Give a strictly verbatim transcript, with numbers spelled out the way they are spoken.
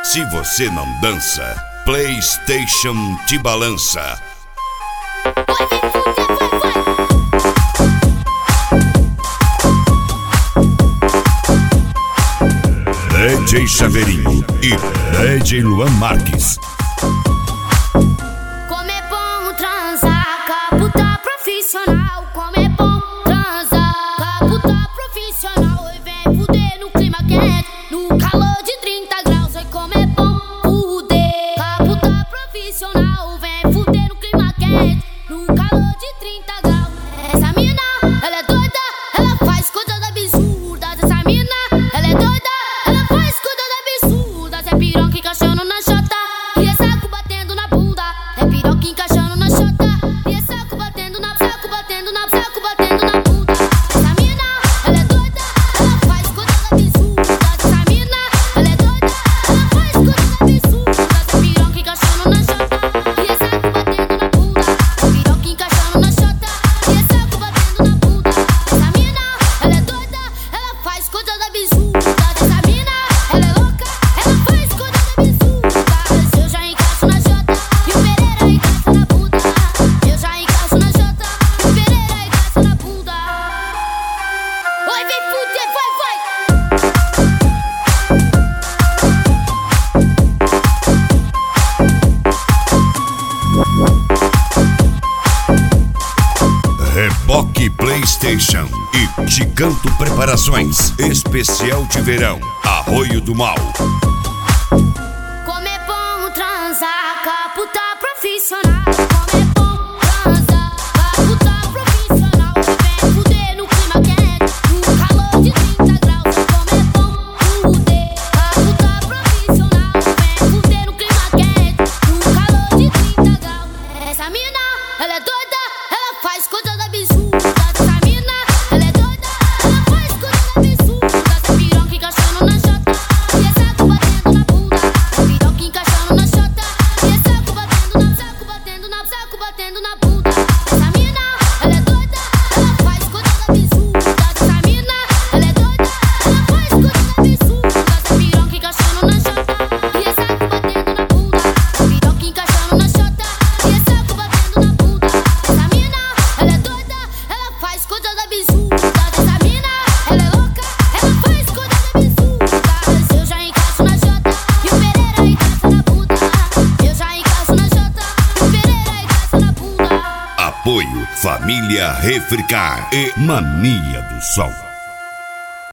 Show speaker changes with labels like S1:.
S1: Se você não dança, PlayStation te balança. D J Chaveirinho e D J Luan Marques.
S2: Como é bom transar, caputa profissional. Como é bom transar, caputa profissional. E vem fuder no clima quente, no calor de trinta graus. E como é bom fuder, caputa profissional. Vem fuder no clima quente, no calor de trinta graus. Essa mina, ela é doida, ela faz coisas absurdas. Essa mina, ela é doida, ela faz coisas absurdas. É piroca encaixando na chota e é saco batendo na bunda. É piroca encaixando na chota e é saco batendo na saco batendo na saco batendo na bunda. Essa mina, ela é doida, ela faz coisas absurdas. Essa mina, ela é doida, ela faz coisas absurdas. É piroca encaixando na chota e é saco batendo na bunda. É piroca encaixando na chota e é saco batendo na bunda. Essa mina, ela é doida, ela faz coisas absurdas. Essa mina, ela é louca, ela faz coisas absurdas. Eu já encaixo na chota e o Pereira encaixa na bunda. Eu já encaixo na chota e o Pereira encaixa na bunda. Oi, vem fuder, vai, vai.
S1: Reboque PlayStation e Giganto Preparações. Especial de verão, Arroio do Mal.
S2: Como é bom transar, caputa profissional. Como é bom transar, caputa profissional. Vem fuder no clima quente, no calor de trinta graus. Como é bom fuder, caputa profissional. Vem fuder no clima quente, no calor de trinta graus. Essa mina, ela é doida, ela faz coisas absurdas. Essa mina, ela é doida, ela faz coisas absurdas. É piroca encaixando na chota e é saco batendo na bunda. É piroca encaixando na chota e é saco batendo na saco batendo na saco batendo na bunda. Essa mina, ela é doida, ela faz coisas absurdas. Essa mina, ela é doida, ela faz coisas absurdas. É piroca encaixando na chota e é saco batendo na bunda. É piroca encaixando na chota e é saco batendo na bunda. Essa mina, ela é doida, ela faz coisas absurdas. Essa mina, ela é louca, ela faz coisas absurdas. Eu já encaixo na chota e o Pereira encaixa na bunda. Eu já encaixo na chota e o Pereira encaixa na bunda.
S1: Apoio Família Refricar e Mania do Sol.